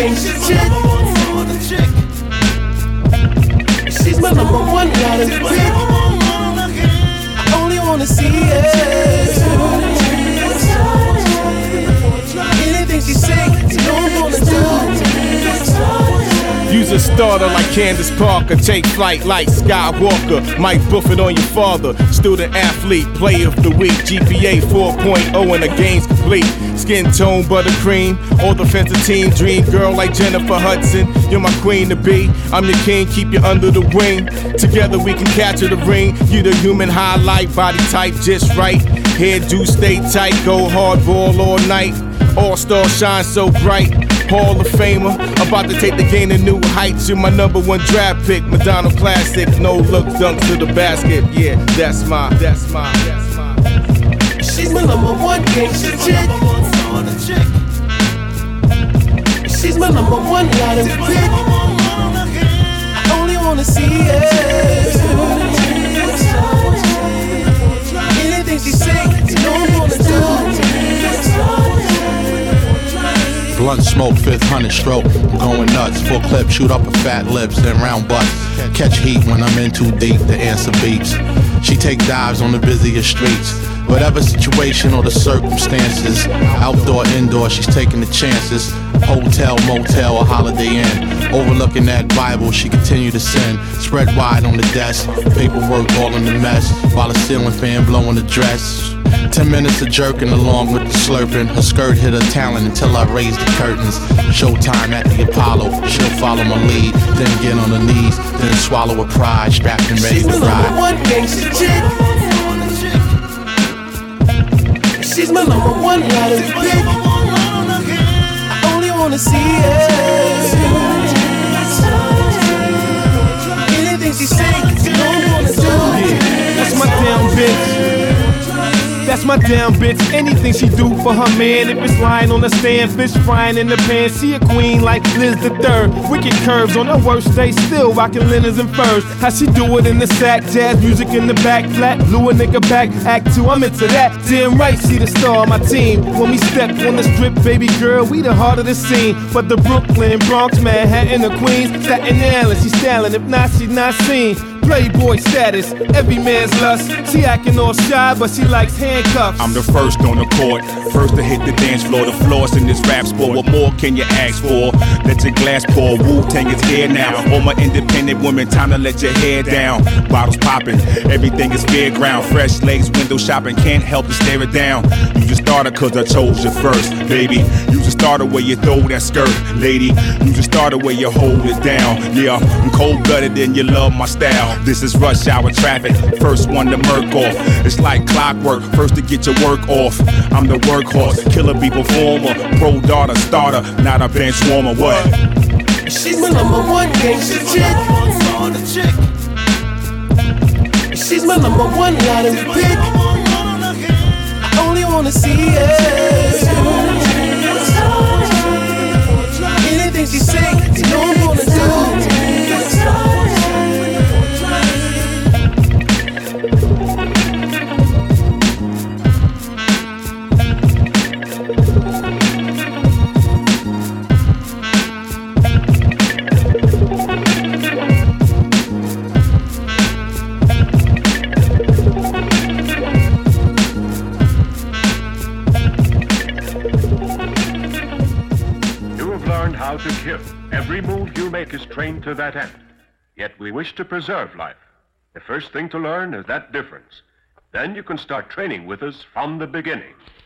gangster chick. She's my number one riding pick. I only wanna see it. Anything she say, you know I'm gonna do. Use a starter like Candace Parker. Take flight like Skywalker. Mike Buffett on your father. Student athlete, player of the week. GPA 4.0 and the game's complete. Skin tone, buttercream. All defensive team dream. Girl like Jennifer Hudson. You're my queen to be. I'm your king, keep you under the wing. Together we can capture the ring. You the human highlight, body type just right. Hairdo stay tight, go hard ball all night. All-star shine so bright. Hall of Famer, about to take the game to new heights. You're my number one draft pick, Madonna classic. No look, dunk to the basket. Yeah, that's my. She's my number one gangster chick. She's my number one riding pick. I only wanna see it. Anything she say, you know I'm gonna do. Blunt smoke, 500 stroke, I'm going nuts. Full clip, shoot up her fat lips, then round butts. Catch heat when I'm in too deep, the answer beeps. She take dives on the busiest streets. Whatever situation or the circumstances, outdoor, indoor, she's taking the chances. Hotel, motel, or Holiday Inn. Overlooking that Bible, she continue to sin. Spread wide on the desk, paperwork all in the mess, while the ceiling fan blowing the dress. 10 minutes of jerking along with the slurping. Her skirt hit her talent until I raised the curtains. Showtime at the Apollo, she'll follow my lead. Then get on her knees, then swallow her pride. Strapped and ready to ride. She's my number one gangster chick. She's my number one riding pick. I only wanna see it. Anything she say, you know I'm gonna do. Yeah, that's my damn bitch. That's my damn bitch. Anything she do for her man. If it's lying on the stand, fish frying in the pan. She a queen like Liz the Third. Wicked curves on her worst day, still rocking linens and furs. How she do it in the sack, jazz music in the back, flat, blew a nigga back. Act 2, I'm into that. Damn right, she the star of my team. When we step on the strip, baby girl, we the heart of the scene. But the Brooklyn, Bronx, Manhattan, the Queens, Staten Island, she styling. If not, she not seen. Playboy status, every man's lust. She acting all shy, but she likes handcuffs. I'm the first on the court, first to hit the dance floor. The floors in this rap sport, what more can you ask for? Let your glass pour, Wu-Tang is here now. All my independent women, time to let your hair down. Bottles popping, everything is fairground. Fresh legs, window shopping, can't help to stare it down. You just started cause I chose you first, baby. You just started where you throw that skirt, lady. You just started where you hold it down. Yeah, I'm cold-blooded and you love my style. This is rush hour traffic, first one to murk off. It's like clockwork, first to get your work off. I'm the workhorse, killer bee performer, pro daughter, starter, not a bench warmer. What? She's my number one gangster chick. She's my number one riding pick. I only wanna see it. Anything she say, you know I'm gonna do. How to kill. Every move you make is trained to that end. Yet we wish to preserve life. The first thing to learn is that difference. Then you can start training with us from the beginning.